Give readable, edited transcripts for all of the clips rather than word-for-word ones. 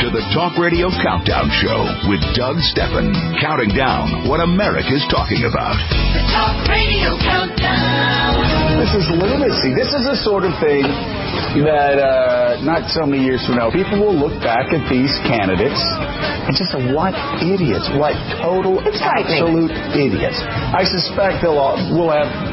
to the Talk Radio Countdown Show with Doug Stephan, counting down what America's talking about. The Talk Radio Countdown. This is lunacy. This is the sort of thing that not so many years from now, people will look back at these candidates and just say, what idiots, what total, absolute idiots. I suspect we'll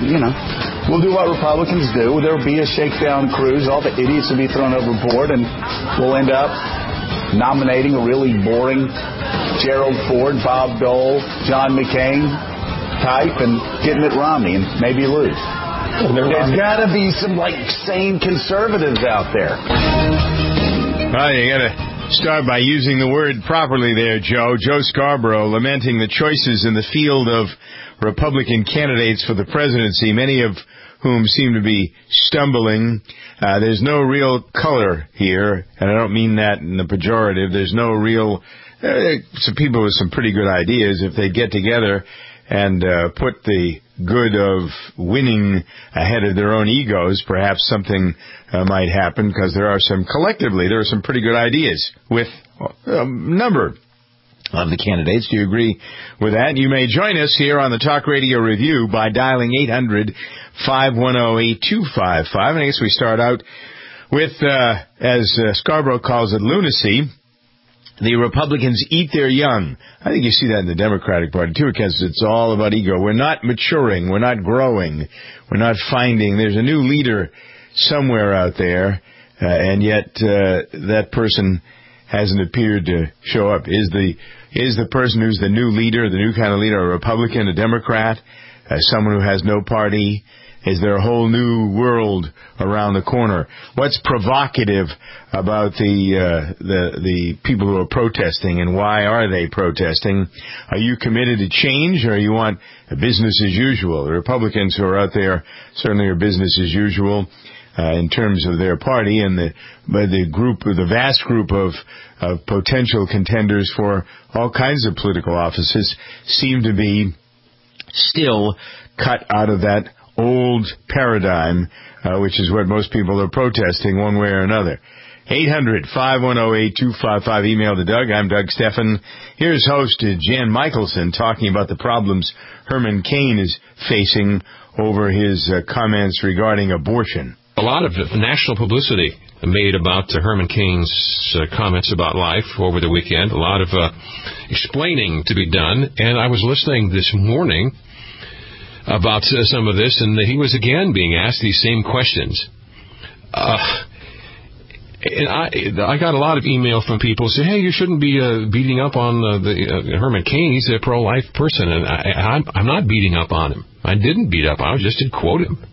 do what Republicans do. There'll be a shakedown cruise. All the idiots will be thrown overboard, and we'll end up nominating a really boring Gerald Ford, Bob Dole, John McCain type, and get Mitt Romney and maybe lose. There's got to be some sane conservatives out there. Well, you got to start by using the word properly there, Joe. Joe Scarborough lamenting the choices in the field of Republican candidates for the presidency, many of whom seem to be stumbling. There's no real color here, and I don't mean that in the pejorative. There's no real... some people with some pretty good ideas, if they get together and put the good of winning ahead of their own egos, perhaps something might happen, because there are some pretty good ideas with a number of the candidates. Do you agree with that? You may join us here on the Talk Radio Review by dialing 800-510-8255. I guess we start out with, as Scarborough calls it, lunacy. The Republicans eat their young. I think you see that in the Democratic Party, too, because it's all about ego. We're not maturing. We're not growing. We're not finding. There's a new leader somewhere out there, and yet that person hasn't appeared to show up. Is the person who's the new leader, the new kind of leader, a Republican, a Democrat, someone who has no party? Is there a whole new world around the corner? What's provocative about the people who are protesting, and why are they protesting? Are you committed to change, or you want business as usual? The Republicans who are out there certainly are business as usual in terms of their party, and the vast group of potential contenders for all kinds of political offices seem to be still cut out of that old paradigm, which is what most people are protesting one way or another. 800-510-8255. Email to Doug. I'm Doug Stephan. Here's host Jan Michelson talking about the problems Herman Cain is facing over his comments regarding abortion. A lot of national publicity made about Herman Cain's comments about life over the weekend. A lot of explaining to be done. And I was listening this morning about some of this, and he was again being asked these same questions. And I got a lot of email from people saying, hey, you shouldn't be beating up on Herman Cain. He's a pro-life person. And I'm not beating up on him. I didn't beat up on him. I just did quote him.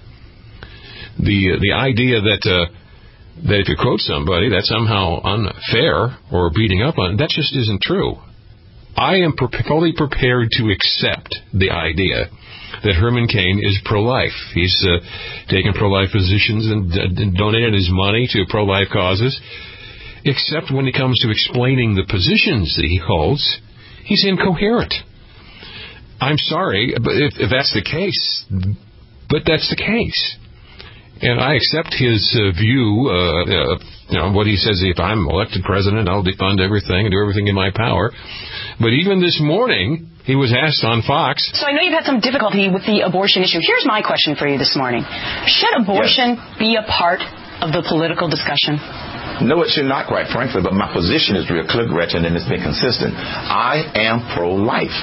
The idea that if you quote somebody, that's somehow unfair or beating up on, that just isn't true. I am fully prepared to accept the idea that Herman Cain is pro-life. He's taken pro-life positions and donated his money to pro-life causes, except when it comes to explaining the positions that he holds, he's incoherent. I'm sorry, but if that's the case, but that's the case. And I accept his view, what he says, if I'm elected president, I'll defund everything and do everything in my power. But even this morning, he was asked on Fox. So I know you've had some difficulty with the abortion issue. Here's my question for you this morning. Should abortion be a part of the political discussion? No, it should not, quite frankly, but my position is real clear, Gretchen, and it's been consistent. I am pro-life.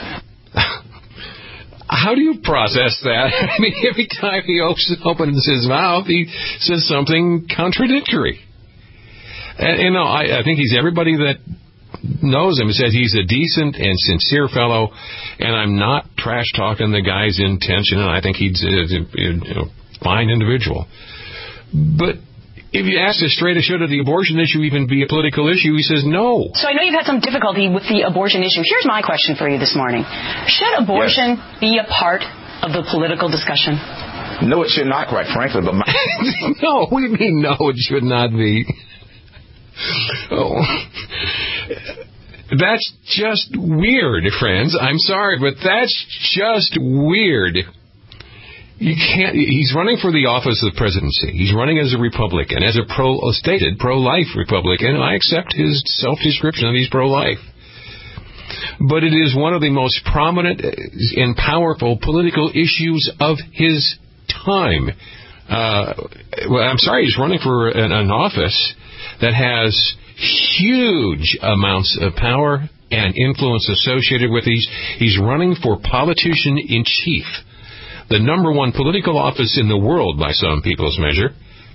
How do you process that? I mean, every time he opens his mouth, he says something contradictory. And I think he's everybody that knows him says he's a decent and sincere fellow, and I'm not trash-talking the guy's intention, and I think he's a fine individual. But if you ask him straight, should the abortion issue even be a political issue, he says no. So I know you've had some difficulty with the abortion issue. Here's my question for you this morning. Should abortion be a part of the political discussion? No, it should not, quite frankly, but No, what do you mean, no, it should not be? Oh. That's just weird, friends. I'm sorry, but that's just weird. You can't. He's running for the office of the presidency. He's running as a Republican, as a stated pro-life Republican. And I accept his self-description that he's pro-life. But it is one of the most prominent and powerful political issues of his time. Well, I'm sorry, he's running for an office that has huge amounts of power and influence associated with these. He's running for politician-in-chief. The number one political office in the world, by some people's measure.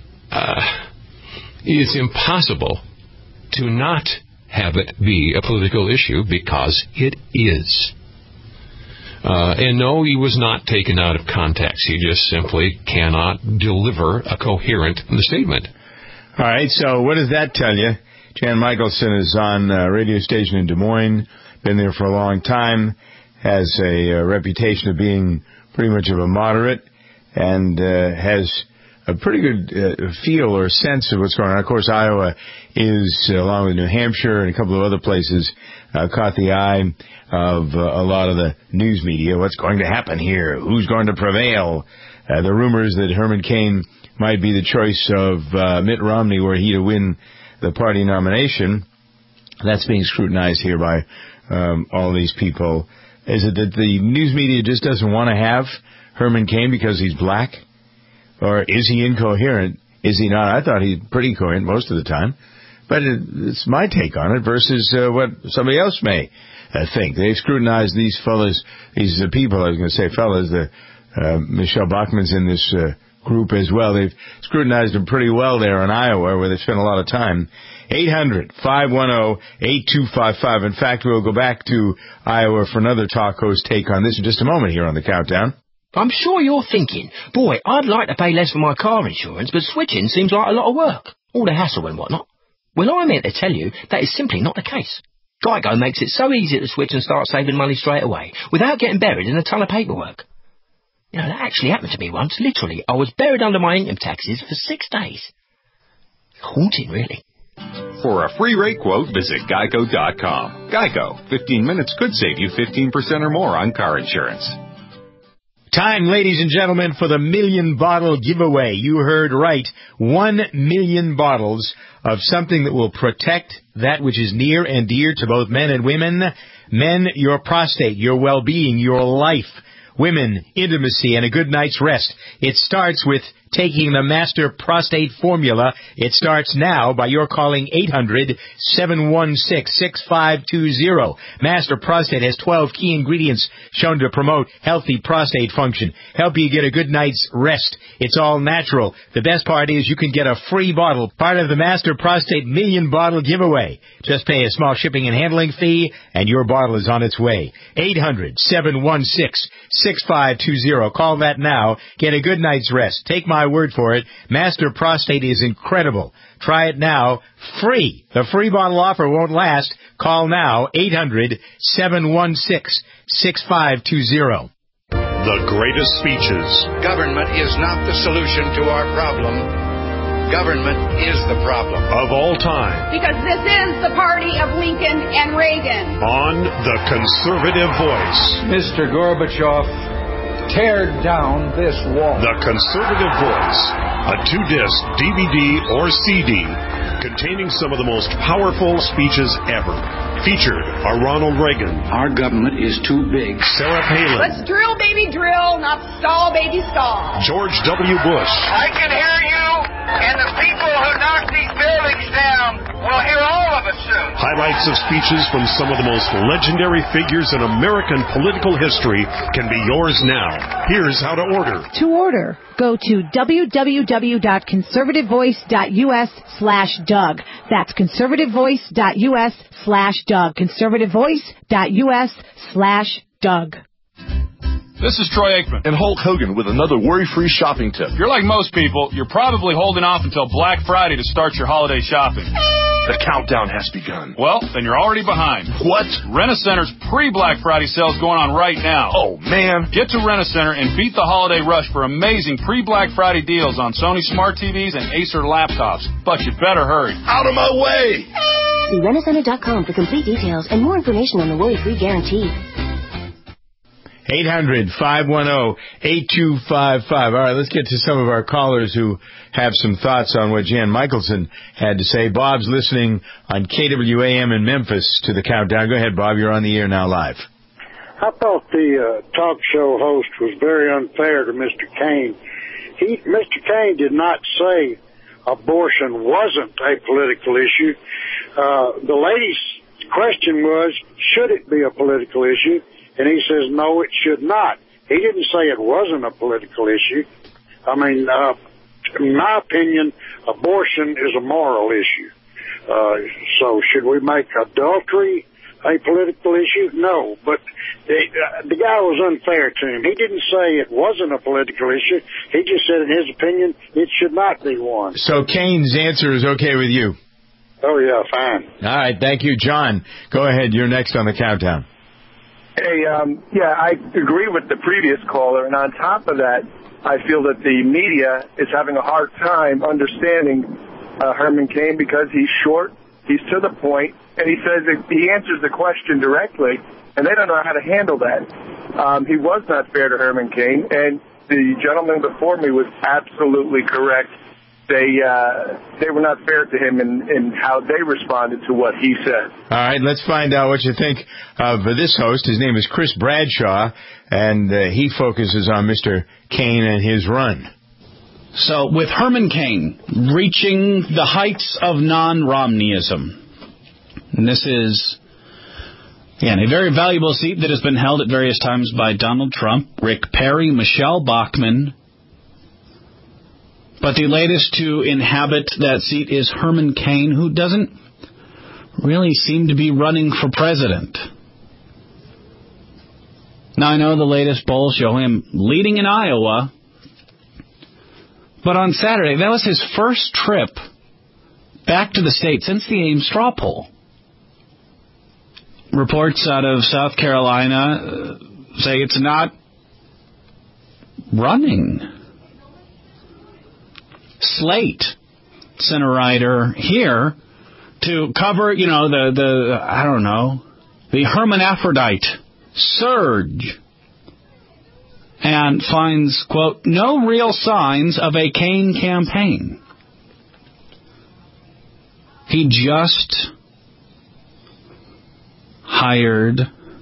It's impossible to not have it be a political issue because it is. And no, he was not taken out of context. He just simply cannot deliver a coherent statement. All right, so what does that tell you? Jan Michelson is on a radio station in Des Moines, been there for a long time, has a reputation of being pretty much of a moderate, and has a pretty good feel or sense of what's going on. Of course, Iowa is, along with New Hampshire and a couple of other places, caught the eye of a lot of the news media. What's going to happen here? Who's going to prevail? The rumors that Herman Cain might be the choice of Mitt Romney were he to win the party nomination. That's being scrutinized here by all these people. Is it that the news media just doesn't want to have Herman Cain because he's black? Or is he incoherent? Is he not? I thought he's pretty coherent most of the time. But it's my take on it versus what somebody else may think. They've scrutinized these fellas, these people, I was going to say fellas, Michelle Bachmann's in this group as well. They've scrutinized them pretty well there in Iowa, where they spent a lot of time. 800-510-8255. In fact, we'll go back to Iowa for another talk host take on this in just a moment here on the Countdown. I'm sure you're thinking, boy, I'd like to pay less for my car insurance, but switching seems like a lot of work. All the hassle and whatnot. Well, I'm here to tell you that is simply not the case. Geico makes it so easy to switch and start saving money straight away, without getting buried in a ton of paperwork. You know, that actually happened to me once. Literally, I was buried under my income taxes for 6 days. Haunting, really. For a free rate quote, visit Geico.com. Geico. 15 minutes could save you 15% or more on car insurance. Time, ladies and gentlemen, for the 1,000,000 bottle giveaway. You heard right. 1,000,000 bottles of something that will protect that which is near and dear to both men and women. Men, your prostate, your well-being, your life. Women, intimacy, and a good night's rest. It starts with taking the Master Prostate Formula. It starts now by your calling 800-716-6520. Master Prostate has 12 key ingredients shown to promote healthy prostate function, help you get a good night's rest. It's all natural. The best part is you can get a free bottle, part of the Master Prostate 1,000,000 bottle giveaway. Just pay a small shipping and handling fee, and your bottle is on its way. 800-716-6520. Call that now. Get a good night's rest. Take my word for it. Master Prostate is incredible. Try it now. Free. The free bottle offer won't last. Call now. 800-716-6520. The greatest speeches. Government is not the solution to our problem. Government is the problem. Of all time. Because this is the party of Lincoln and Reagan. On The Conservative Voice. Mr. Gorbachev, tear down this wall. The Conservative Voice. A 2-disc DVD or CD containing some of the most powerful speeches ever. Featured are Ronald Reagan. Our government is too big. Sarah Palin. Let's drill, baby, drill, not stall, baby, stall. George W. Bush. I can hear you, and the people who knock these buildings down will hear all of us soon. Highlights of speeches from some of the most legendary figures in American political history can be yours now. Here's how to order. To order, go to www.conservativevoice.us/Doug. That's conservativevoice.us/Doug. conservativevoice.us/Doug. This is Troy Aikman. And Hulk Hogan with another worry-free shopping tip. If you're like most people, you're probably holding off until Black Friday to start your holiday shopping. The countdown has begun. Well, then you're already behind. What? Rent-A-Center's pre-Black Friday sale is going on right now. Oh, man. Get to Rent-A-Center and beat the holiday rush for amazing pre-Black Friday deals on Sony Smart TVs and Acer laptops. But you better hurry. Out of my way! See Rentacenter.com for complete details and more information on the worry-free guarantee. 800-510-8255. All right, let's get to some of our callers who have some thoughts on what Jan Michelson had to say. Bob's listening on KWAM in Memphis to the Countdown. Go ahead, Bob. You're on the air now live. I thought the talk show host was very unfair to Mr. Kaine. Mr. Kaine did not say abortion wasn't a political issue. The lady's question was, should it be a political issue? And he says, no, it should not. He didn't say it wasn't a political issue. I mean, in my opinion, abortion is a moral issue. So should we make adultery a political issue? No, but the guy was unfair to him. He didn't say it wasn't a political issue. He just said, in his opinion, it should not be one. So Kaine's answer is okay with you? Oh, yeah, fine. All right, thank you. John, go ahead. You're next on the Countdown. Hey, I agree with the previous caller, and on top of that, I feel that the media is having a hard time understanding Herman Cain because he's short, he's to the point, and he says that he answers the question directly, and they don't know how to handle that. He was not fair to Herman Cain, and the gentleman before me was absolutely correct. They were not fair to him in how they responded to what he said. All right, let's find out what you think of this host. His name is Chris Bradshaw, and he focuses on Mr. Cain and his run. So, with Herman Cain reaching the heights of non-Romneyism, and this is, again, a very valuable seat that has been held at various times by Donald Trump, Rick Perry, Michelle Bachmann. But the latest to inhabit that seat is Herman Cain, who doesn't really seem to be running for president. Now, I know the latest polls show him leading in Iowa, but on Saturday, that was his first trip back to the state since the Ames straw poll. Reports out of South Carolina say it's not running. Slate sent a writer here to cover, the hermaphrodite surge, and finds, quote, no real signs of a Cain campaign. He just hired,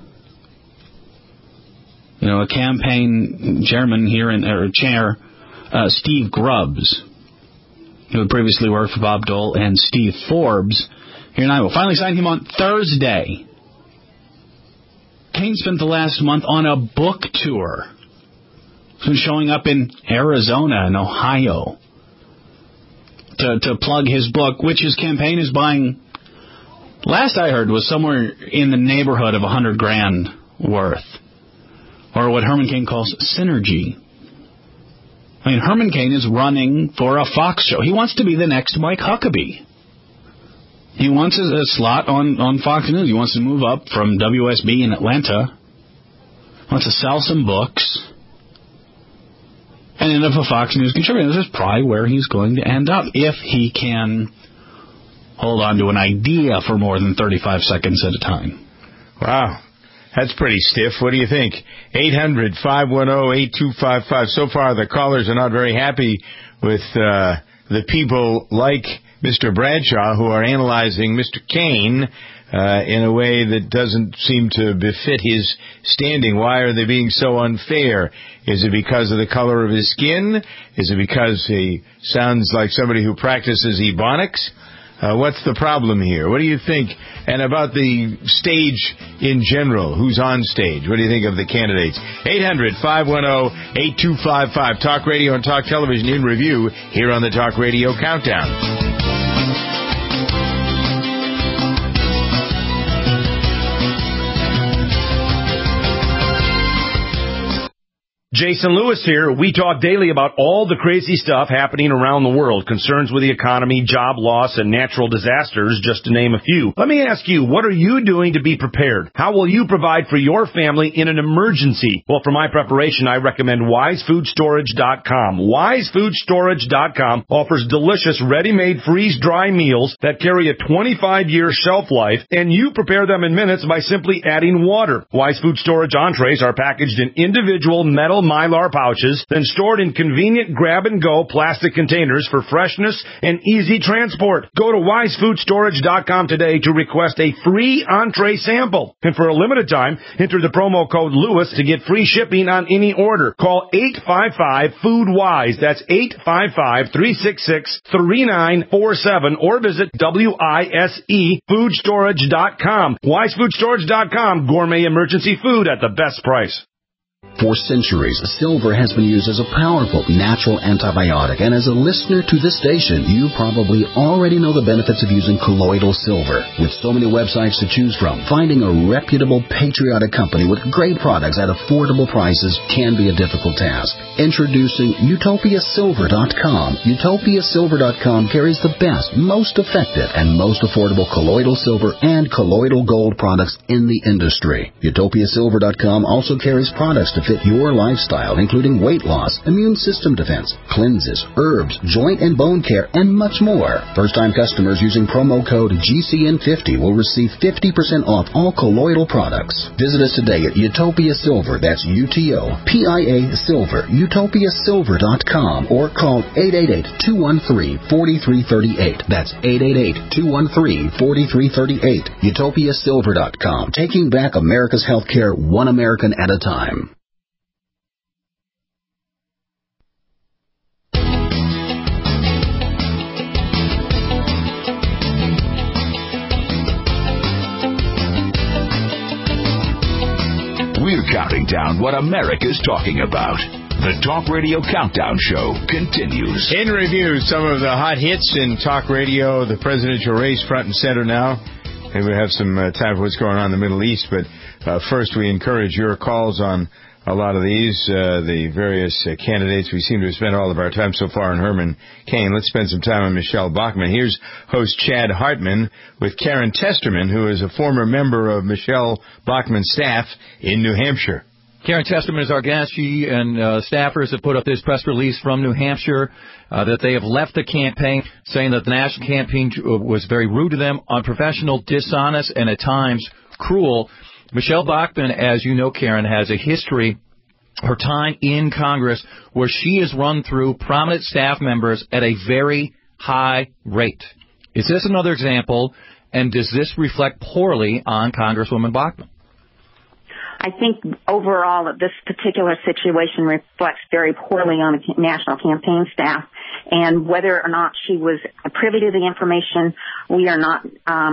a campaign chairman here, chair, Steve Grubbs, who had previously worked for Bob Dole and Steve Forbes here in Iowa. Finally signed him on Thursday. Cain spent the last month on a book tour. He's been showing up in Arizona and Ohio to plug his book, which his campaign is buying, last I heard, was somewhere in the neighborhood of $100,000 worth, or what Herman Cain calls synergy. I mean, Herman Cain is running for a Fox show. He wants to be the next Mike Huckabee. He wants a slot on Fox News. He wants to move up from WSB in Atlanta. He wants to sell some books. And end up a Fox News contributor. This is probably where he's going to end up if he can hold on to an idea for more than 35 seconds at a time. Wow. That's pretty stiff. What do you think? 800-510-8255. So far, the callers are not very happy with the people like Mr. Bradshaw who are analyzing Mr. Cain in a way that doesn't seem to befit his standing. Why are they being so unfair? Is it because of the color of his skin? Is it because he sounds like somebody who practices ebonics? What's the problem here? What do you think? And about the stage in general, who's on stage? What do you think of the candidates? 800-510-8255. Talk Radio and Talk Television in review here on the Talk Radio Countdown. Jason Lewis here. We talk daily about all the crazy stuff happening around the world, concerns with the economy, job loss, and natural disasters, just to name a few. Let me ask you, what are you doing to be prepared? How will you provide for your family in an emergency? Well, for my preparation, I recommend WiseFoodStorage.com. WiseFoodStorage.com offers delicious, ready-made, freeze-dry meals that carry a 25-year shelf life, and you prepare them in minutes by simply adding water. Wise Food Storage entrees are packaged in individual metal Mylar pouches, then stored in convenient grab-and-go plastic containers for freshness and easy transport. Go to WiseFoodStorage.com today to request a free entree sample. And for a limited time, enter the promo code Lewis to get free shipping on any order. Call 855-FOOD-WISE. That's 855-366-3947 or visit WISEFoodstorage.com. WiseFoodStorage.com. Gourmet emergency food at the best price. For centuries, silver has been used as a powerful natural antibiotic, and as a listener to this station, you probably already know the benefits of using colloidal silver. With so many websites to choose from, finding a reputable, patriotic company with great products at affordable prices can be a difficult task. Introducing UtopiaSilver.com. UtopiaSilver.com carries the best, most effective, and most affordable colloidal silver and colloidal gold products in the industry. UtopiaSilver.com also carries products to fit your lifestyle, including weight loss, immune system defense, cleanses, herbs, joint and bone care, and much more. First-time customers using promo code GCN50 will receive 50% off all colloidal products. Visit us today at Utopia Silver, that's UTOPIA Silver, UtopiaSilver.com, or call 888-213-4338. That's 888-213-4338. UtopiaSilver.com, taking back America's healthcare one American at a time. We're counting down what America's talking about. The Talk Radio Countdown Show continues. In review, some of the hot hits in talk radio, the presidential race front and center now. Maybe we have some time for what's going on in the Middle East, but first we encourage your calls on a lot of these, the various candidates. We seem to have spent all of our time so far on Herman Cain. Let's spend some time on Michelle Bachmann. Here's host Chad Hartman with Karen Testerman, who is a former member of Michelle Bachmann's staff in New Hampshire. Karen Testerman is our guest. She and staffers have put up this press release from New Hampshire that they have left the campaign, saying that the national campaign was very rude to them, unprofessional, dishonest, and at times cruel. Michelle Bachmann, as you know, Karen, has a history, her time in Congress, where she has run through prominent staff members at a very high rate. Is this another example, and does this reflect poorly on Congresswoman Bachmann? I think overall that this particular situation reflects very poorly on the national campaign staff, and whether or not she was privy to the information, we are not,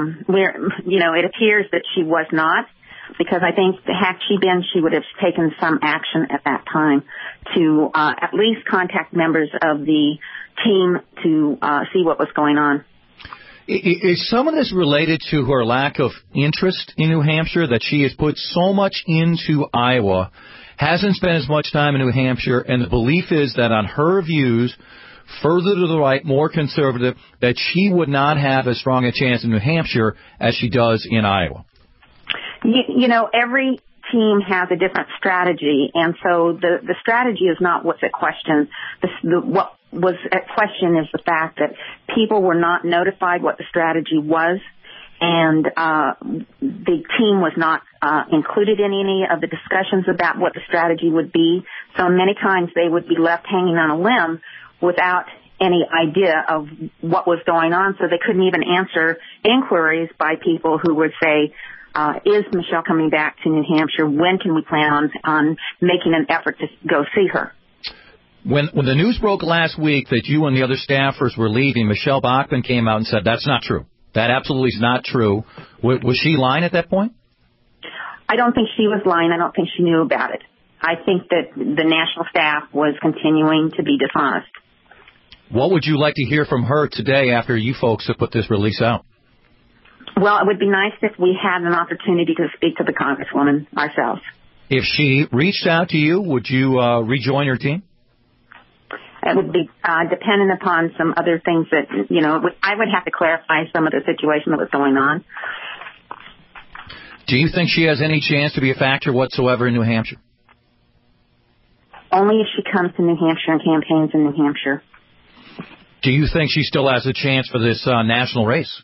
it appears that she was not, because I think had she been, she would have taken some action at that time to at least contact members of the team to see what was going on. Is some of this related to her lack of interest in New Hampshire, that she has put so much into Iowa, hasn't spent as much time in New Hampshire, and the belief is that on her views, further to the right, more conservative, that she would not have as strong a chance in New Hampshire as she does in Iowa? You know, every team has a different strategy, and so the strategy is not what's at question. What was at question is the fact that people were not notified what the strategy was, and the team was not included in any of the discussions about what the strategy would be. So many times they would be left hanging on a limb without any idea of what was going on, so they couldn't even answer inquiries by people who would say, is Michelle coming back to New Hampshire? When can we plan on making an effort to go see her? When the news broke last week that you and the other staffers were leaving, Michelle Bachmann came out and said, that's not true. That absolutely is not true. Was she lying at that point? I don't think she was lying. I don't think she knew about it. I think that the national staff was continuing to be dishonest. What would you like to hear from her today after you folks have put this release out? Well, it would be nice if we had an opportunity to speak to the Congresswoman ourselves. If she reached out to you, would you rejoin her team? It would be dependent upon some other things that, I would have to clarify some of the situation that was going on. Do you think she has any chance to be a factor whatsoever in New Hampshire? Only if she comes to New Hampshire and campaigns in New Hampshire. Do you think she still has a chance for this national race?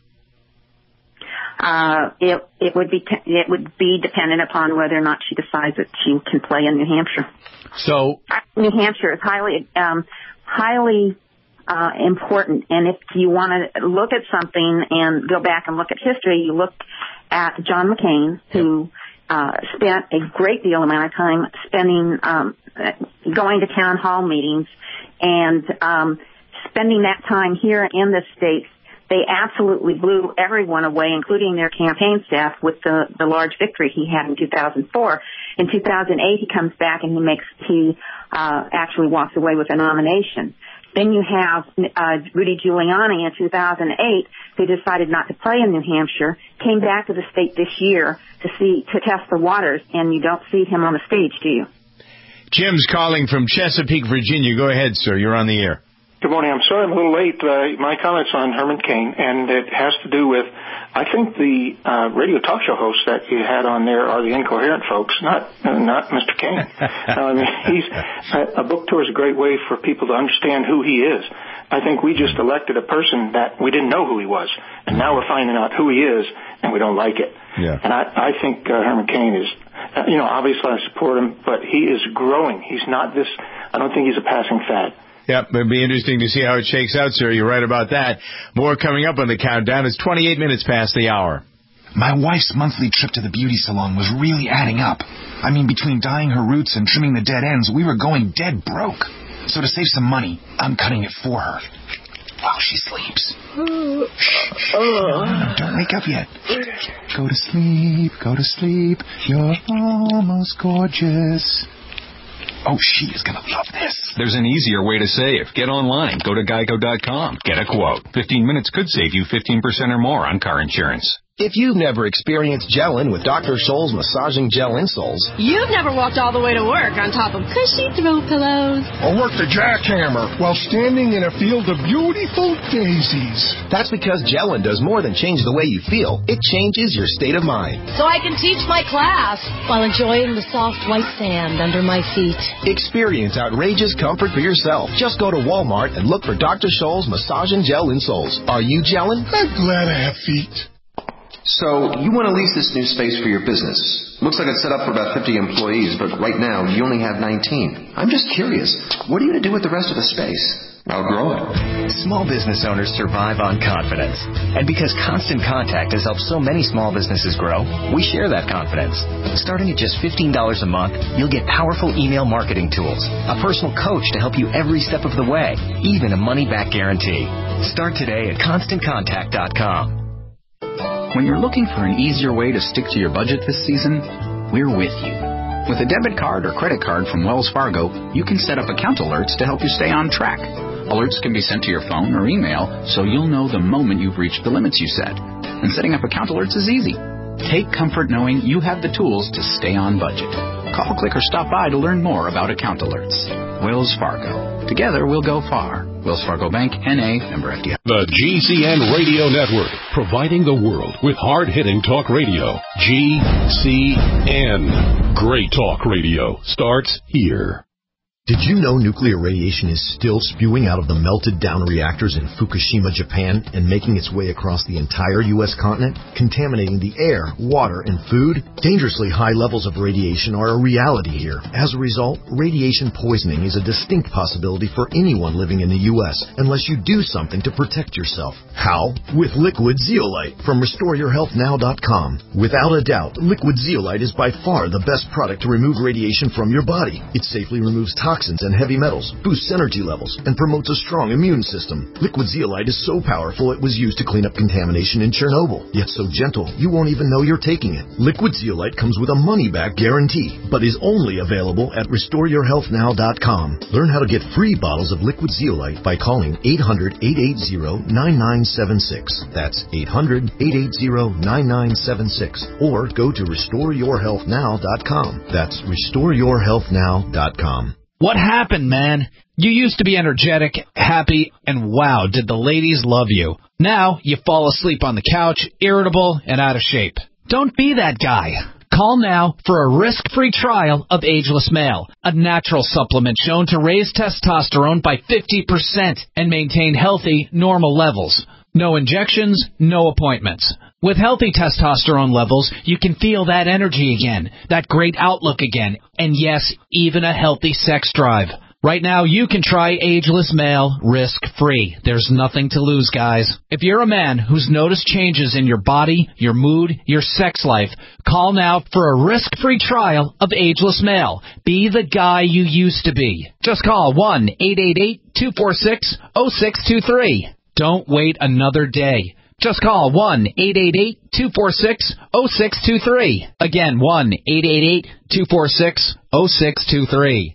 It would be dependent upon whether or not she decides that she can play in New Hampshire. So New Hampshire is highly important, and if you want to look at something and go back and look at history, you look at John McCain, who spent a great deal amount of time going to town hall meetings and spending that time here in the States. They absolutely blew everyone away, including their campaign staff, with the large victory he had in 2004. In 2008, he comes back and he actually walks away with a nomination. Then you have Rudy Giuliani in 2008, who decided not to play in New Hampshire, came back to the state this year to test the waters, and you don't see him on the stage, do you? Jim's calling from Chesapeake, Virginia. Go ahead, sir. You're on the air. Good morning. I'm sorry I'm a little late. My comment's on Herman Cain, and it has to do with, I think the radio talk show hosts that you had on there are the incoherent folks, not Mr. Cain. A book tour is a great way for people to understand who he is. I think we just elected a person that we didn't know who he was, and now we're finding out who he is, and we don't like it. Yeah. And I think Herman Cain is, obviously I support him, but he is growing. He's not this, I don't think he's a passing fad. Yep, it'll be interesting to see how it shakes out, sir. You're right about that. More coming up on the countdown. It's 28 minutes past the hour. My wife's monthly trip to the beauty salon was really adding up. I mean, between dyeing her roots and trimming the dead ends, we were going dead broke. So to save some money, I'm cutting it for her while she sleeps. Shh. Don't wake up yet. Go to sleep, go to sleep. You're almost gorgeous. Oh, she is going to love this. There's an easier way to save. Get online. Go to geico.com. Get a quote. 15 minutes could save you 15% or more on car insurance. If you've never experienced gelling with Dr. Scholl's massaging gel insoles, you've never walked all the way to work on top of cushy throw pillows, or worked a jackhammer while standing in a field of beautiful daisies. That's because gelling does more than change the way you feel. It changes your state of mind. So I can teach my class while enjoying the soft white sand under my feet. Experience outrageous comfort for yourself. Just go to Walmart and look for Dr. Scholl's massaging gel insoles. Are you gelling? I'm glad I have feet. So, you want to lease this new space for your business. Looks like it's set up for about 50 employees, but right now you only have 19. I'm just curious, what are you going to do with the rest of the space? I'll grow it. Small business owners survive on confidence. And because Constant Contact has helped so many small businesses grow, we share that confidence. Starting at just $15 a month, you'll get powerful email marketing tools, a personal coach to help you every step of the way, even a money-back guarantee. Start today at ConstantContact.com. When you're looking for an easier way to stick to your budget this season, we're with you. With a debit card or credit card from Wells Fargo, you can set up account alerts to help you stay on track. Alerts can be sent to your phone or email, so you'll know the moment you've reached the limits you set. And setting up account alerts is easy. Take comfort knowing you have the tools to stay on budget. Call, click, or stop by to learn more about account alerts. Wells Fargo. Together we'll go far. Wells Fargo Bank, N.A., member FDIC. The GCN Radio Network, providing the world with hard-hitting talk radio. GCN. Great talk radio starts here. Did you know nuclear radiation is still spewing out of the melted down reactors in Fukushima, Japan, and making its way across the entire U.S. continent, contaminating the air, water, and food? Dangerously high levels of radiation are a reality here. As a result, radiation poisoning is a distinct possibility for anyone living in the U.S. unless you do something to protect yourself. How? With Liquid Zeolite from RestoreYourHealthNow.com. Without a doubt, Liquid Zeolite is by far the best product to remove radiation from your body. It safely removes toxins toxins and heavy metals, boosts energy levels, and promotes a strong immune system. Liquid zeolite is so powerful it was used to clean up contamination in Chernobyl, yet so gentle you won't even know you're taking it. Liquid zeolite comes with a money-back guarantee, but is only available at RestoreYourHealthNow.com. Learn how to get free bottles of liquid zeolite by calling 800-880-9976. That's 800-880-9976. Or go to RestoreYourHealthNow.com. That's RestoreYourHealthNow.com. What happened, man? You used to be energetic, happy, and wow, did the ladies love you. Now you fall asleep on the couch, irritable, and out of shape. Don't be that guy. Call now for a risk-free trial of Ageless Male, a natural supplement shown to raise testosterone by 50% and maintain healthy, normal levels. No injections, no appointments. With healthy testosterone levels, you can feel that energy again, that great outlook again, and yes, even a healthy sex drive. Right now, you can try Ageless Male risk-free. There's nothing to lose, guys. If you're a man who's noticed changes in your body, your mood, your sex life, call now for a risk-free trial of Ageless Male. Be the guy you used to be. Just call 1-888-246-0623. Don't wait another day. Just call 1-888-246-0623. Again, 1-888-246-0623.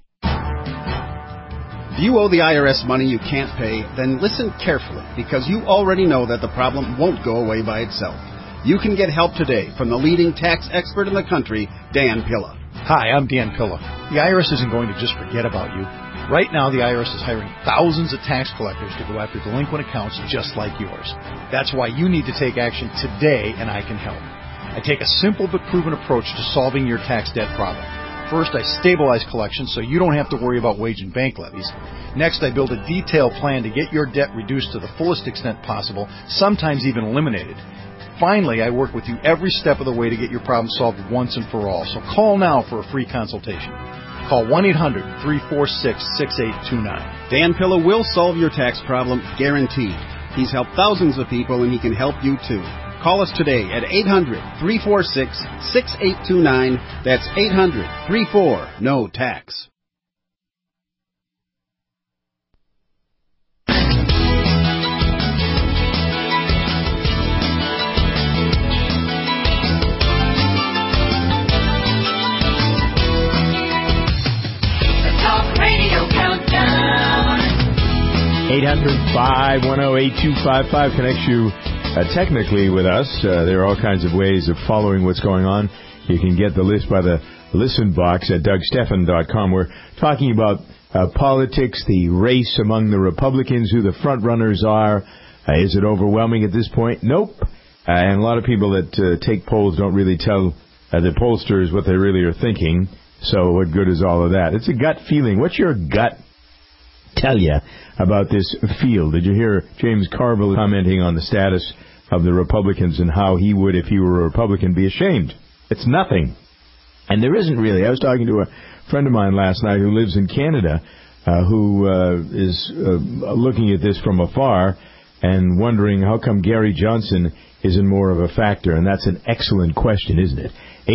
If you owe the IRS money you can't pay, then listen carefully, because you already know that the problem won't go away by itself. You can get help today from the leading tax expert in the country, Dan Pilla. Hi, I'm Dan Pilla. The IRS isn't going to just forget about you. Right now, the IRS is hiring thousands of tax collectors to go after delinquent accounts just like yours. That's why you need to take action today, and I can help. I take a simple but proven approach to solving your tax debt problem. First, I stabilize collections so you don't have to worry about wage and bank levies. Next, I build a detailed plan to get your debt reduced to the fullest extent possible, sometimes even eliminated. Finally, I work with you every step of the way to get your problem solved once and for all. So call now for a free consultation. Call 1-800-346-6829. Dan Pilla will solve your tax problem, guaranteed. He's helped thousands of people, and he can help you too. Call us today at 800-346-6829. That's 800-34-NO-TAX. The Talk Radio Countdown. 800-510-8255 connects you technically with us. There are all kinds of ways of following what's going on. You can get the list by the listen box at DougStephan.com. We're talking about politics, the race among the Republicans, who the front runners are. Is it overwhelming at this point? Nope. And a lot of people that take polls don't really tell the pollsters what they really are thinking. So what good is all of that? It's a gut feeling. What's your gut tell you about this field? Did you hear James Carville commenting on the status of the Republicans and how he would, if he were a Republican, be ashamed? It's nothing. And there isn't really. I was talking to a friend of mine last night who lives in Canada who is looking at this from afar and wondering how come Gary Johnson isn't more of a factor. And that's an excellent question, isn't it?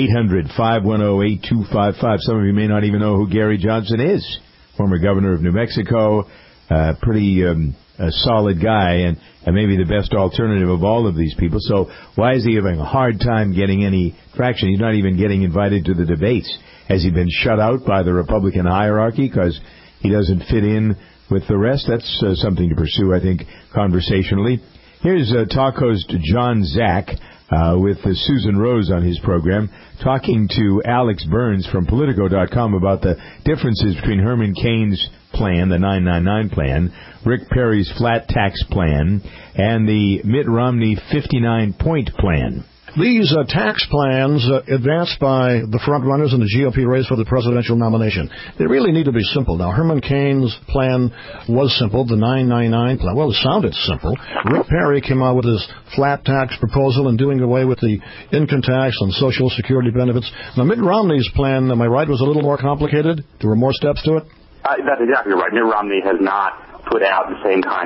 800-510-8255. Some of you may not even know who Gary Johnson is. Former governor of New Mexico, pretty solid guy, and maybe the best alternative of all of these people. So why is he having a hard time getting any traction? He's not even getting invited to the debates. Has he been shut out by the Republican hierarchy because he doesn't fit in with the rest? That's something to pursue, I think, conversationally. Here's talk host John Zack with Susan Rose on his program, talking to Alex Burns from Politico.com about the differences between Herman Cain's plan, the 999 plan, Rick Perry's flat tax plan, and the Mitt Romney 59-point plan. These tax plans advanced by the front runners in the GOP race for the presidential nomination, they really need to be simple. Now, Herman Cain's plan was simple, the 999 plan. Well, it sounded simple. Rick Perry came out with his flat tax proposal and doing away with the income tax and Social Security benefits. Now, Mitt Romney's plan, am I right, was a little more complicated? There were more steps to it? That's exactly right. Mitt Romney has not put out the same kind of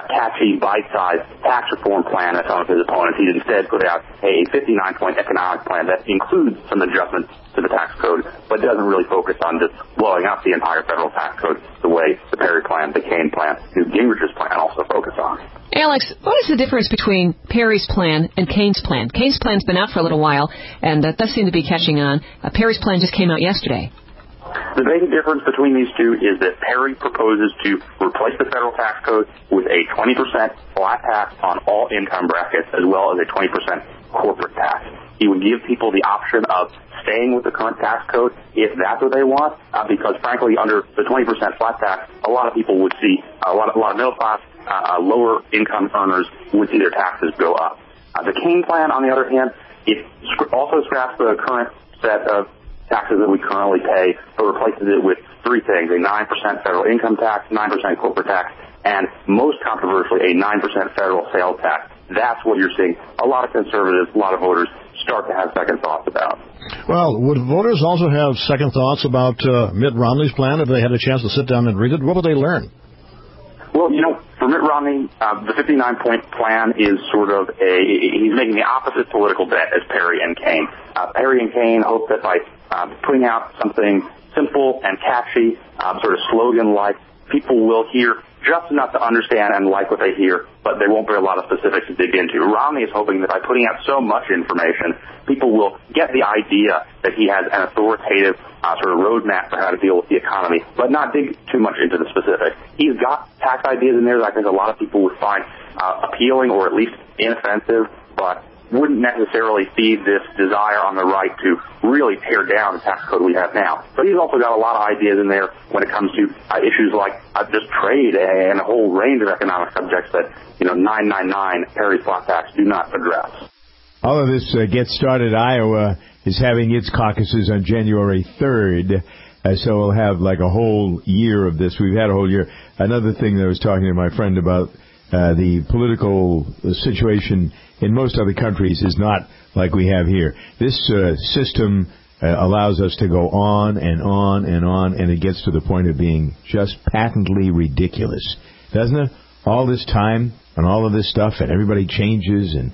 catchy, bite-sized tax reform plan as some of his opponents. He instead put out a 59-point economic plan that includes some adjustments to the tax code, but doesn't really focus on just blowing up the entire federal tax code the way the Perry plan, the Kaine plan, Newt Gingrich's plan also focus on. Alex, what is the difference between Perry's plan and Kaine's plan? Kaine's plan's been out for a little while, and that does seem to be catching on. Perry's plan just came out yesterday. The basic difference between these two is that Perry proposes to replace the federal tax code with a 20% flat tax on all income brackets as well as a 20% corporate tax. He would give people the option of staying with the current tax code if that's what they want, because frankly, under the 20% flat tax, a lot of people would see, a lot of middle class, lower income earners would see their taxes go up. The Kaine plan, on the other hand, it also scraps the current set of taxes that we currently pay, but replaces it with three things: a 9% federal income tax, 9% corporate tax, and most controversially, a 9% federal sales tax. That's what you're seeing a lot of conservatives, a lot of voters start to have second thoughts about. Well, would voters also have second thoughts about Mitt Romney's plan if they had a chance to sit down and read it? What would they learn? Well, for Mitt Romney, the 59-point plan is sort of he's making the opposite political bet as Perry and Kaine. Perry and Kaine hope that by putting out something simple and catchy, sort of slogan-like, people will hear just enough to understand and like what they hear, but there won't be a lot of specifics to dig into. Romney is hoping that by putting out so much information, people will get the idea that he has an authoritative sort of roadmap for how to deal with the economy, but not dig too much into the specifics. He's got tax ideas in there that I think a lot of people would find appealing or at least inoffensive, but wouldn't necessarily feed this desire on the right to really tear down the tax code we have now. But he's also got a lot of ideas in there when it comes to issues like just trade and a whole range of economic subjects that, 999, Perry's flat tax, do not address. All of this gets started. Iowa is having its caucuses on January 3rd. So we'll have like a whole year of this. We've had a whole year. Another thing that I was talking to my friend about, the political situation in most other countries is not like we have here. This system allows us to go on and on and on, and it gets to the point of being just patently ridiculous, doesn't it? All this time and all of this stuff, and everybody changes, and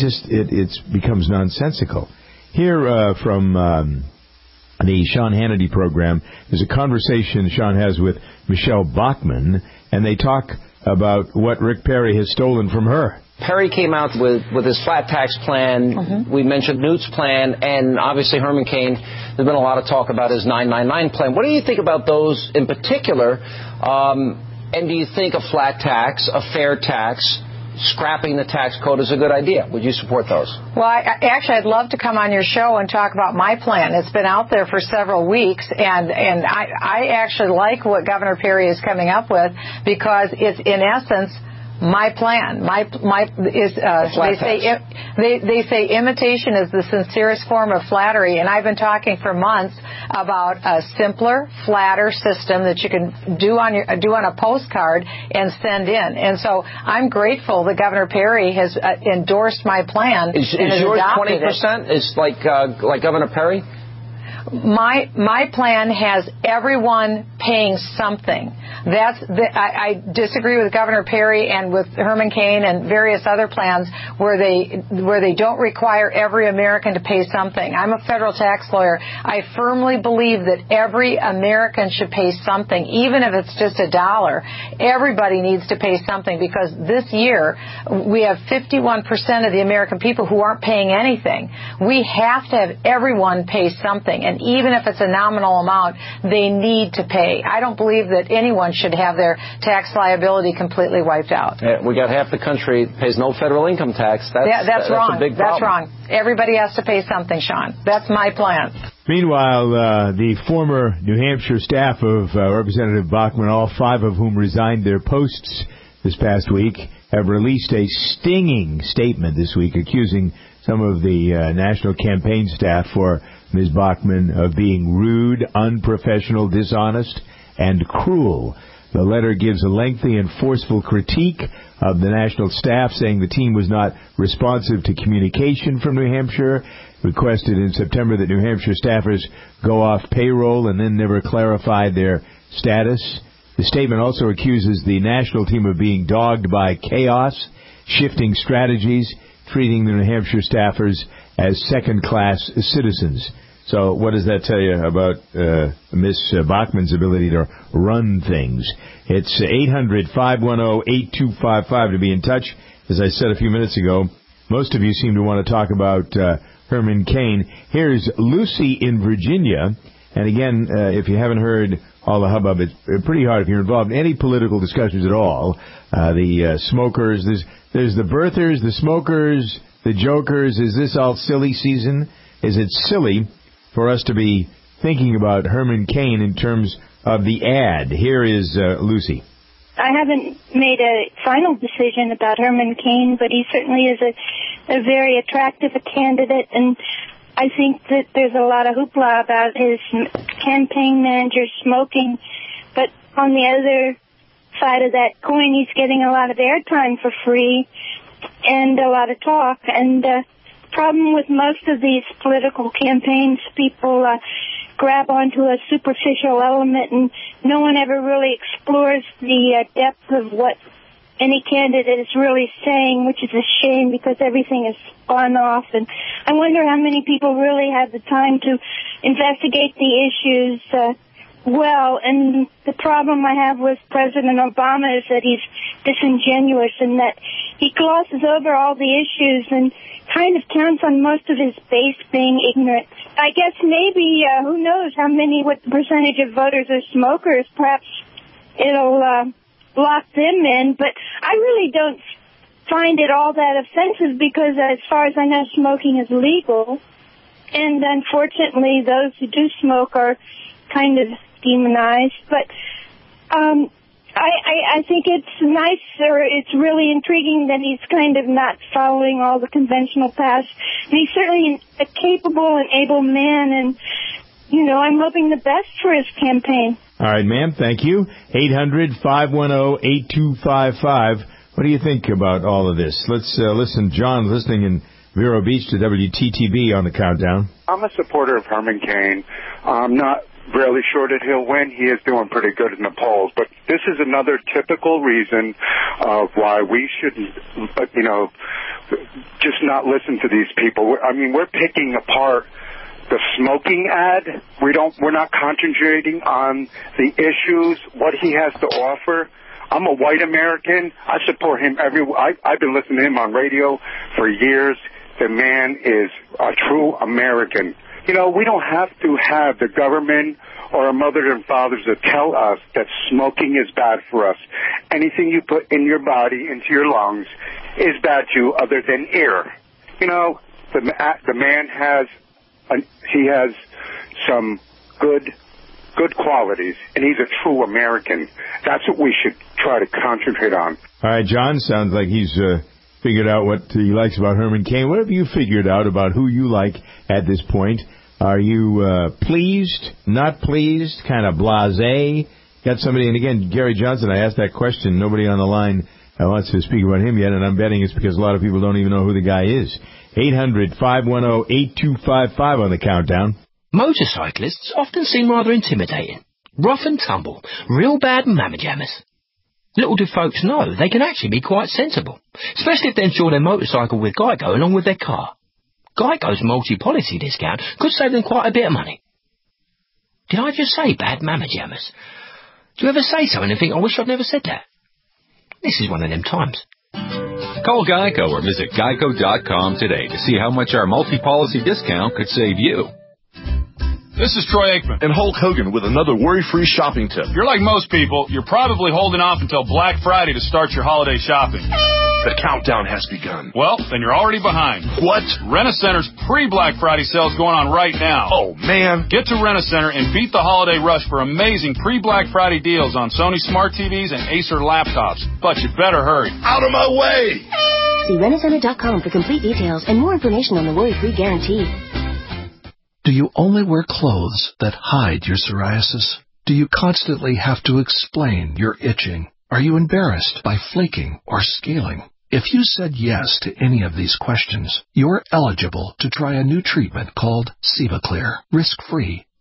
it becomes nonsensical. Here from the Sean Hannity program, there's a conversation Sean has with Michelle Bachmann, and they talk about what Rick Perry has stolen from her. Perry came out with his flat tax plan. Mm-hmm. We mentioned Newt's plan, and obviously Herman Cain. There's been a lot of talk about his 999 plan. What do you think about those in particular? And do you think a flat tax, a fair tax, scrapping the tax code is a good idea? Would you support those? Well, I'd love to come on your show and talk about my plan. It's been out there for several weeks, and I actually like what Governor Perry is coming up with because it's, in essence, my plan. They say imitation is the sincerest form of flattery, and I've been talking for months about a simpler, flatter system that you can do on a postcard and send in. And so I'm grateful that Governor Perry has endorsed my plan. Is yours 20%? Is like Governor Perry? My plan has everyone paying something. I disagree with Governor Perry and with Herman Cain and various other plans where they don't require every American to pay something. I'm a federal tax lawyer. I firmly believe that every American should pay something, even if it's just $1. Everybody needs to pay something because this year we have 51% of the American people who aren't paying anything. We have to have everyone pay something, and even if it's a nominal amount, they need to pay. I don't believe that anyone should have their tax liability completely wiped out. Yeah, we got half the country pays no federal income tax. That's wrong. A big problem. That's wrong. Everybody has to pay something, Sean. That's my plan. Meanwhile, the former New Hampshire staff of Representative Bachmann, all 5 of whom resigned their posts this past week, have released a stinging statement this week accusing some of the national campaign staff for Ms. Bachmann of being rude, unprofessional, dishonest, and cruel. The letter gives a lengthy and forceful critique of the national staff, saying the team was not responsive to communication from New Hampshire, requested in September that New Hampshire staffers go off payroll and then never clarified their status. The statement also accuses the national team of being dogged by chaos, shifting strategies, treating the New Hampshire staffers as second-class citizens. So what does that tell you about Miss Bachmann's ability to run things? It's 800-510-8255 to be in touch. As I said a few minutes ago, most of you seem to want to talk about Herman Cain. Here's Lucy in Virginia. And again, if you haven't heard all the hubbub, it's pretty hard if you're involved in any political discussions at all. The smokers, there's the birthers, the smokers, the jokers. Is this all silly season? Is it silly for us to be thinking about Herman Cain in terms of the ad? Here is Lucy. I haven't made a final decision about Herman Cain, but he certainly is a very attractive candidate, and I think that there's a lot of hoopla about his campaign manager smoking, but on the other side of that coin, he's getting a lot of airtime for free and a lot of talk, and the problem with most of these political campaigns, people grab onto a superficial element, and no one ever really explores the depth of what any candidate is really saying, which is a shame because everything is spun off. And I wonder how many people really have the time to investigate the issues well. And the problem I have with President Obama is that he's disingenuous and that he glosses over all the issues and kind of counts on most of his base being ignorant. I guess maybe, who knows what percentage of voters are smokers. Perhaps it'll lock them in, but I really don't find it all that offensive because as far as I know, smoking is legal. And unfortunately, those who do smoke are kind of demonized. But I think it's nice, or it's really intriguing that he's kind of not following all the conventional paths. And he's certainly a capable and able man, and, I'm hoping the best for his campaign. All right, ma'am, thank you. 800-510-8255. What do you think about all of this? Let's listen. John, listening in Vero Beach to WTTB on the countdown. I'm a supporter of Herman Cain. I'm not really sure that he'll win. He is doing pretty good in the polls. But this is another typical reason of why we shouldn't, just not listen to these people. We're picking apart the smoking ad. We're not concentrating on the issues, what he has to offer. I'm a white American. I support him I've been listening to him on radio for years. The man is a true American. We don't have to have the government or our mothers and fathers to tell us that smoking is bad for us. Anything you put in your body, into your lungs, is bad to you other than air. The man has some good qualities, and he's a true American. That's what we should try to concentrate on. All right, John, sounds like he's figured out what he likes about Herman Cain. What have you figured out about who you like at this point? Are you pleased, not pleased, kind of blasé? Got somebody, and again, Gary Johnson, I asked that question. Nobody on the line wants to speak about him yet, and I'm betting it's because a lot of people don't even know who the guy is. 800-510-8255 on the countdown. Motorcyclists often seem rather intimidating. Rough and tumble, real bad mamma jammers. Little do folks know they can actually be quite sensible, especially if they insure their motorcycle with Geico along with their car. Geico's multi-policy discount could save them quite a bit of money. Did I just say bad mamma jammers? Do you ever say something and think, I wish I'd never said that? This is one of them times. Call Geico or visit geico.com today to see how much our multi-policy discount could save you. This is Troy Aikman. And Hulk Hogan with another worry-free shopping tip. You're like most people. You're probably holding off until Black Friday to start your holiday shopping. The countdown has begun. Well, then you're already behind. What? Rent-A-Center's pre-Black Friday sale is going on right now. Oh, man. Get to Rent-A-Center and beat the holiday rush for amazing pre-Black Friday deals on Sony Smart TVs and Acer laptops. But you better hurry. Out of my way! See Rent-A-Center.com for complete details and more information on the worry-free guarantee. Do you only wear clothes that hide your psoriasis? Do you constantly have to explain your itching? Are you embarrassed by flaking or scaling? If you said yes to any of these questions, you're eligible to try a new treatment called CivaClear, risk-free.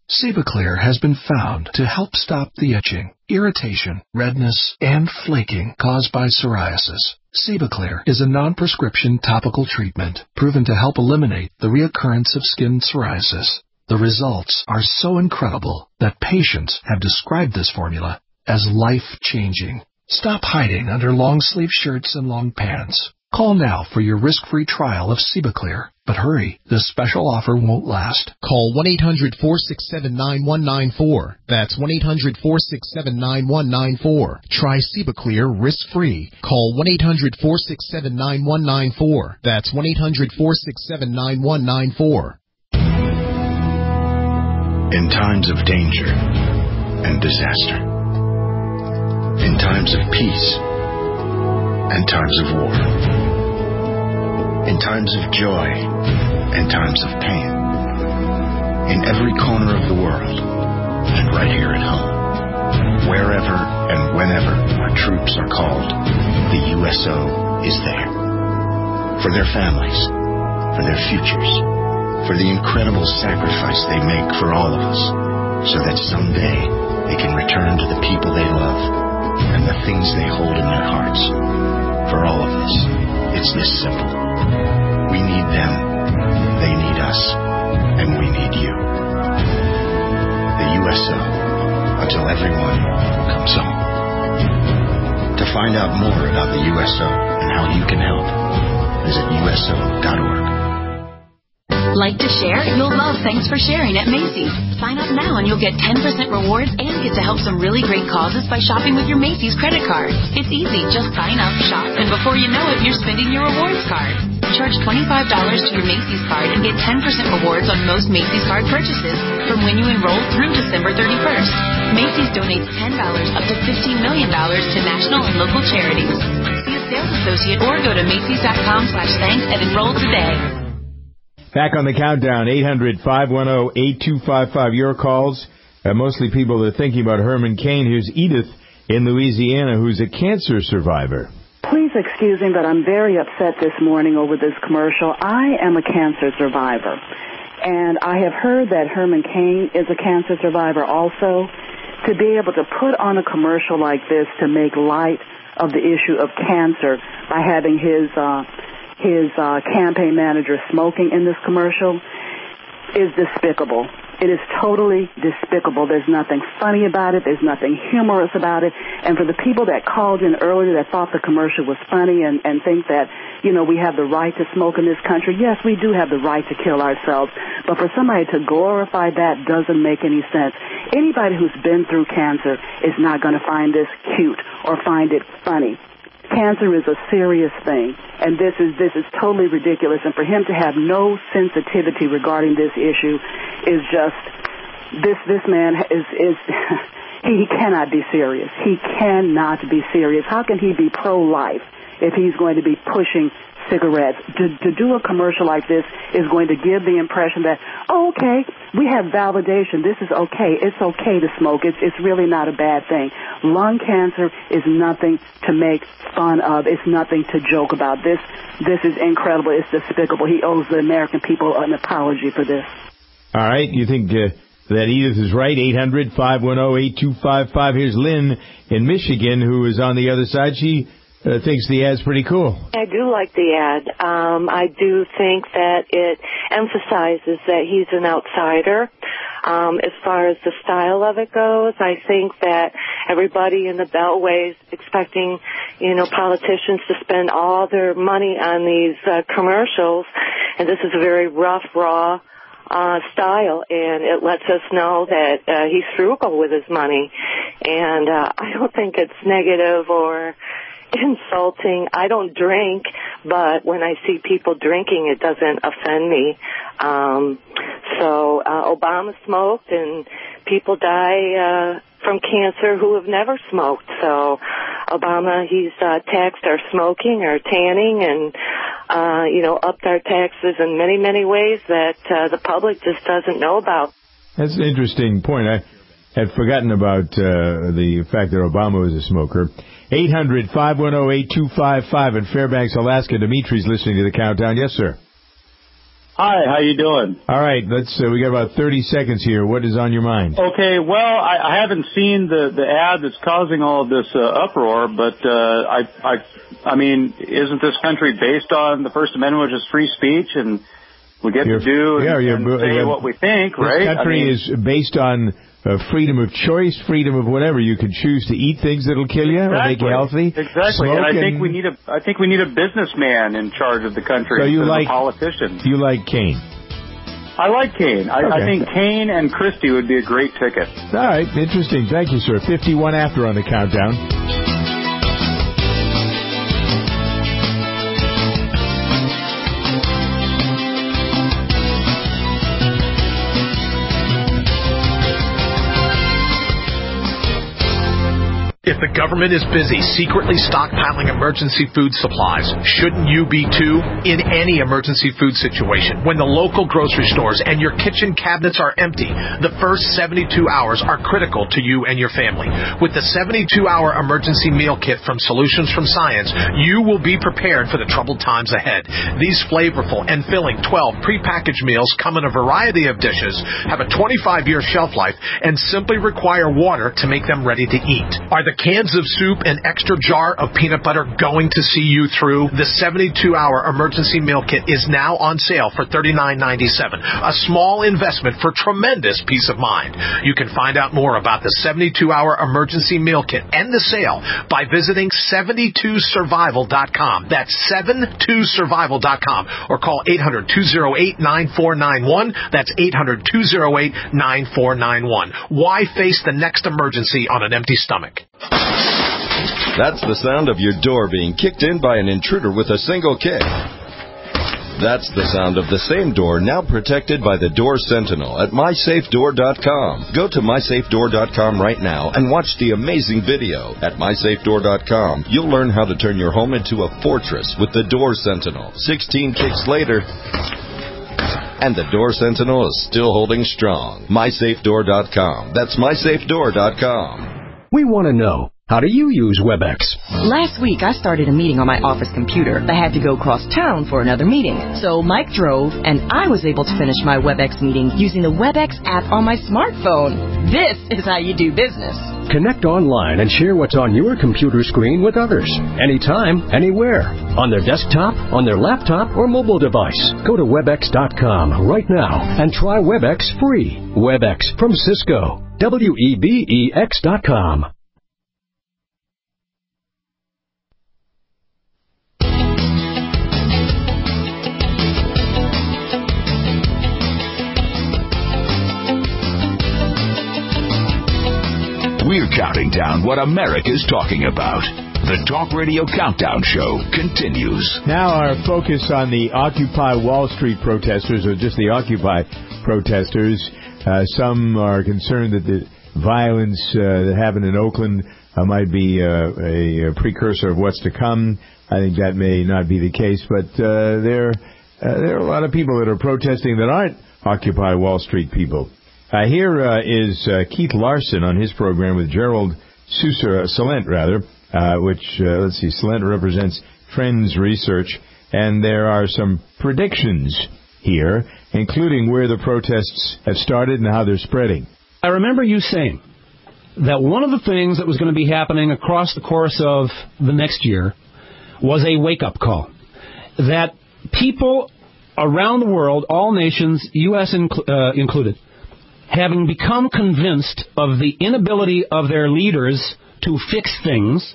Cibaclear has been found to help stop the itching, irritation, redness, and flaking caused by psoriasis. Cibaclear is a non-prescription topical treatment proven to help eliminate the reoccurrence of skin psoriasis. The results are so incredible that patients have described this formula as life-changing. Stop hiding under long-sleeve shirts and long pants. Call now for your risk-free trial of Cibaclear. But hurry, this special offer won't last. Call 1-800-467-9194. That's 1-800-467-9194. Try Cibaclear risk-free. Call 1-800-467-9194. That's 1-800-467-9194. In times of danger and disaster. In times of peace and times of war. In times of joy and times of pain. In every corner of the world and right here at home. Wherever and whenever our troops are called, the USO is there. For their families, for their futures, for the incredible sacrifice they make for all of us, so that someday they can return to the people they love and the things they hold in their hearts. For all of us, it's this simple. We need them, they need us, and we need you. The USO, until everyone comes home. To find out more about the USO and how you can help, visit USO.org. Like to share? You'll love Thanks for Sharing at Macy's. Sign up now and you'll get 10% rewards and get to help some really great causes by shopping with your Macy's credit card. It's easy. Just sign up, shop, and before you know it, you're spending your rewards card. Charge $25 to your Macy's card and get 10% rewards on most Macy's card purchases from when you enroll through December 31st. Macy's donates $10 up to $15 million to national and local charities. See a sales associate or go to Macys.com/thanks and enroll today. Back on the countdown, 800-510-8255. Your calls. Mostly people that are thinking about Herman Cain. Here's Edith in Louisiana, who's a cancer survivor. Please excuse me, but I'm very upset this morning over this commercial. I am a cancer survivor, and I have heard that Herman Cain is a cancer survivor also. To be able to put on a commercial like this to make light of the issue of cancer by having his campaign manager smoking in this commercial is despicable. It is totally despicable. There's nothing funny about it. There's nothing humorous about it. And for the people that called in earlier that thought the commercial was funny and think that, you know, we have the right to smoke in this country, yes, we do have the right to kill ourselves. But for somebody to glorify that doesn't make any sense. Anybody who's been through cancer is not going to find this cute or find it funny. Cancer is a serious thing, and this is totally ridiculous. And for him to have no sensitivity regarding this issue is just this man is he cannot be serious. He cannot be serious. How can he be pro-life if he's going to be pushing cigarettes? To do a commercial like this is going to give the impression that, oh, okay, we have validation. This is okay. It's okay to smoke. It's really not a bad thing. Lung cancer is nothing to make fun of. It's nothing to joke about. This is incredible. It's despicable. He owes the American people an apology for this. All right. You think that Edith is right? 800-510-8255. Here's Lynn in Michigan, who is on the other side. She thinks the ad's pretty cool. I do like the ad. I do think that it emphasizes that he's an outsider. As far as the style of it goes, I think that everybody in the Beltway is expecting, politicians to spend all their money on these commercials, and this is a very rough, raw style, and it lets us know that he's frugal with his money. And I don't think it's negative or insulting. I don't drink, but when I see people drinking, it doesn't offend me. So Obama smoked, and people die from cancer who have never smoked. So Obama, he's taxed our smoking, our tanning, and upped our taxes in many, many ways that the public just doesn't know about. That's an interesting point. I had forgotten about the fact that Obama was a smoker. 800-510-8255 in Fairbanks, Alaska. Dimitri's listening to the countdown. Yes, sir. Hi, how you doing? All right, let's. We got about 30 seconds here. What is on your mind? Okay, well, I haven't seen the ad that's causing all of this uproar, but I mean, isn't this country based on the First Amendment, which is free speech, and we get to do and say what we think, right? This country is based on freedom of choice, freedom of whatever. You can choose to eat things that'll kill you or make you healthy. Exactly, and I think we need a businessman in charge of the country instead of a politician. You like Kaine? I like Kaine. I think Kaine and Christie would be a great ticket. All right, interesting. Thank you, sir. 51 after on the countdown. If the government is busy secretly stockpiling emergency food supplies, shouldn't you be too? In any emergency food situation, when the local grocery stores and your kitchen cabinets are empty, the first 72 hours are critical to you and your family. With the 72-hour emergency meal kit from Solutions from Science, you will be prepared for the troubled times ahead. These flavorful and filling 12 prepackaged meals come in a variety of dishes, have a 25-year shelf life, and simply require water to make them ready to eat. Are the cans of soup and extra jar of peanut butter going to see you through? The 72-hour emergency meal kit is now on sale for $39.97, a small investment for tremendous peace of mind. You can find out more about the 72-hour emergency meal kit and the sale by visiting 72survival.com. That's 72survival.com, or call 800-208-9491. That's 800-208-9491. Why face the next emergency on an empty stomach? That's the sound of your door being kicked in by an intruder with a single kick. That's the sound of the same door now protected by the Door Sentinel at MySafeDoor.com. Go to MySafeDoor.com right now and watch the amazing video. At MySafeDoor.com, you'll learn how to turn your home into a fortress with the Door Sentinel. 16 kicks later, and the Door Sentinel is still holding strong. MySafeDoor.com. That's MySafeDoor.com. We want to know, how do you use WebEx? Last week, I started a meeting on my office computer. I had to go cross town for another meeting. So Mike drove, and I was able to finish my WebEx meeting using the WebEx app on my smartphone. This is how you do business. Connect online and share what's on your computer screen with others. Anytime, anywhere. On their desktop, on their laptop, or mobile device. Go to WebEx.com right now and try WebEx free. WebEx from Cisco. WEBEX.com. We're counting down what America's talking about. The Talk Radio Countdown Show continues. Now our focus on the Occupy Wall Street protesters, or just the Occupy protesters. Some are concerned that the violence that happened in Oakland might be a precursor of what's to come. I think that may not be the case, but there are a lot of people that are protesting that aren't Occupy Wall Street people. Here is Keith Larson on his program with Gerald Salent, which, let's see, Salent represents Trends Research, and there are some predictions here, including where the protests have started and how they're spreading. I remember you saying that one of the things that was going to be happening across the course of the next year was a wake-up call. That people around the world, all nations, U.S. included, having become convinced of the inability of their leaders to fix things,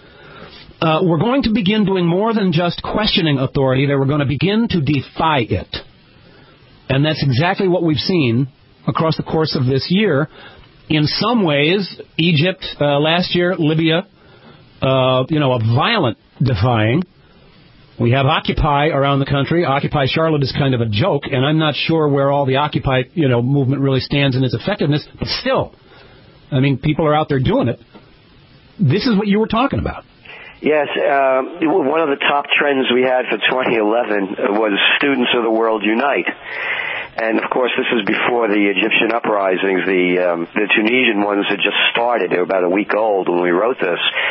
were going to begin doing more than just questioning authority. They were going to begin to defy it. And that's exactly what we've seen across the course of this year. In some ways, Egypt last year, Libya, a violent defying. We have Occupy around the country. Occupy Charlotte is kind of a joke, and I'm not sure where all the Occupy, movement really stands in its effectiveness. But still, I mean, people are out there doing it. This is what you were talking about. Yes, one of the top trends we had for 2011 was Students of the World Unite. And, of course, this was before the Egyptian uprisings. The Tunisian ones had just started. They were about a week old when we wrote this.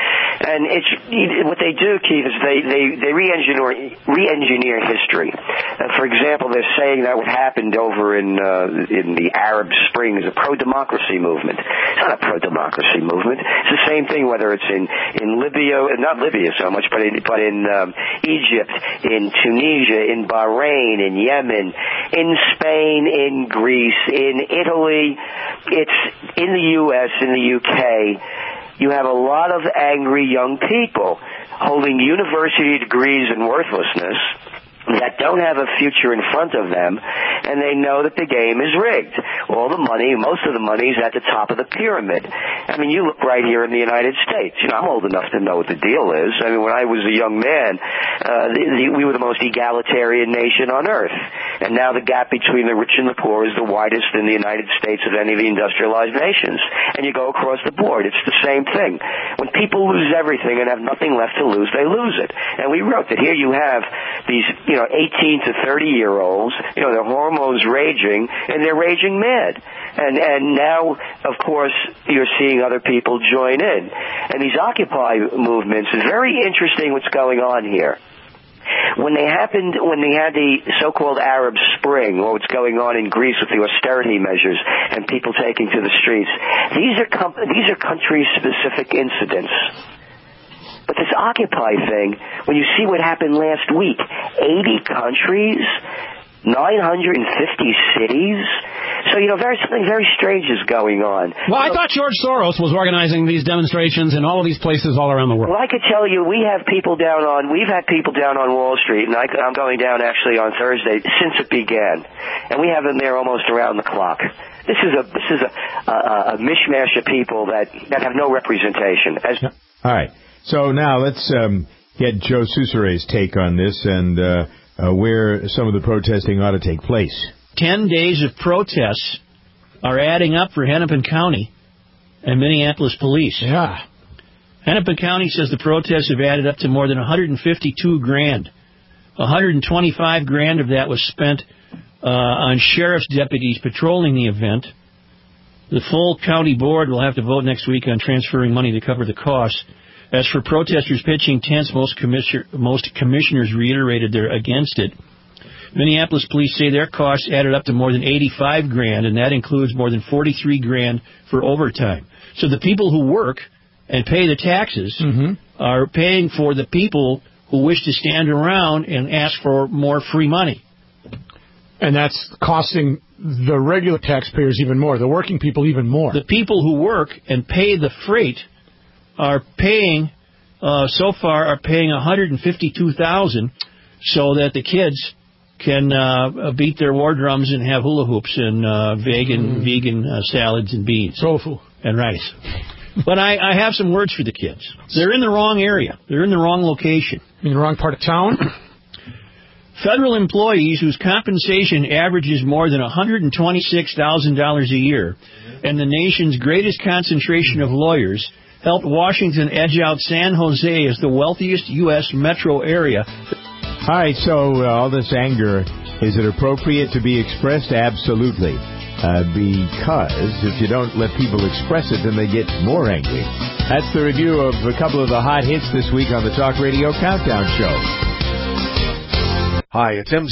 And what they do, Keith, is they re-engineer history. For example, they're saying that what happened over in the Arab Spring is a pro-democracy movement. It's not a pro-democracy movement. It's the same thing whether it's in Libya, not Libya so much, but in Egypt, in Tunisia, in Bahrain, in Yemen, in Spain, in Greece, in Italy, it's in the U.S., in the U.K., you have a lot of angry young people holding university degrees in worthlessness that don't have a future in front of them, and they know that the game is rigged. All the money, most of the money is at the top of the pyramid. I mean, you look right here in the United States. You know, I'm old enough to know what the deal is. I mean, when I was a young man, we were the most egalitarian nation on earth. And now the gap between the rich and the poor is the widest in the United States of any of the industrialized nations. And you go across the board. It's the same thing. When people lose everything and have nothing left to lose, they lose it. And we wrote that here you have these, 18 to 30-year-olds, their hormones raging, and they're raging mad. And now, of course, you're seeing other people join in. And these Occupy movements, is very interesting what's going on here. When they had the so-called Arab Spring, or what's going on in Greece with the austerity measures and people taking to the streets, these are country-specific incidents. But this Occupy thing, when you see what happened last week, 80 countries, 950 cities. So, something very strange is going on. Well, I thought George Soros was organizing these demonstrations in all of these places all around the world. Well, I could tell you, we've had people down on Wall Street, and I'm going down actually on Thursday since it began. And we have them there almost around the clock. This is a mishmash of people that have no representation. All right. So now let's get Joe Sousare's take on this and where some of the protesting ought to take place. 10 days of protests are adding up for Hennepin County and Minneapolis police. Yeah. Hennepin County says the protests have added up to more than $152,000. $125,000 of that was spent on sheriff's deputies patrolling the event. The full county board will have to vote next week on transferring money to cover the costs. As for protesters pitching tents, most commissioners reiterated they're against it. Minneapolis police say their costs added up to more than $85,000, and that includes more than $43,000 for overtime. So the people who work and pay the taxes are paying for the people who wish to stand around and ask for more free money. And that's costing the regular taxpayers even more, the working people even more. The people who work and pay the freight are paying, so far, are paying $152,000 so that the kids can beat their war drums and have hula hoops and vegan salads and beans. Tofu. And rice. But I have some words for the kids. They're in the wrong area. They're in the wrong location. In the wrong part of town? Federal employees whose compensation averages more than $126,000 a year, and the nation's greatest concentration of lawyers, helped Washington edge out San Jose as the wealthiest U.S. metro area. All right, so all this anger, is it appropriate to be expressed? Absolutely. Because if you don't let people express it, then they get more angry. That's the review of a couple of the hot hits this week on the Talk Radio Countdown Show. Hi, it's MJ.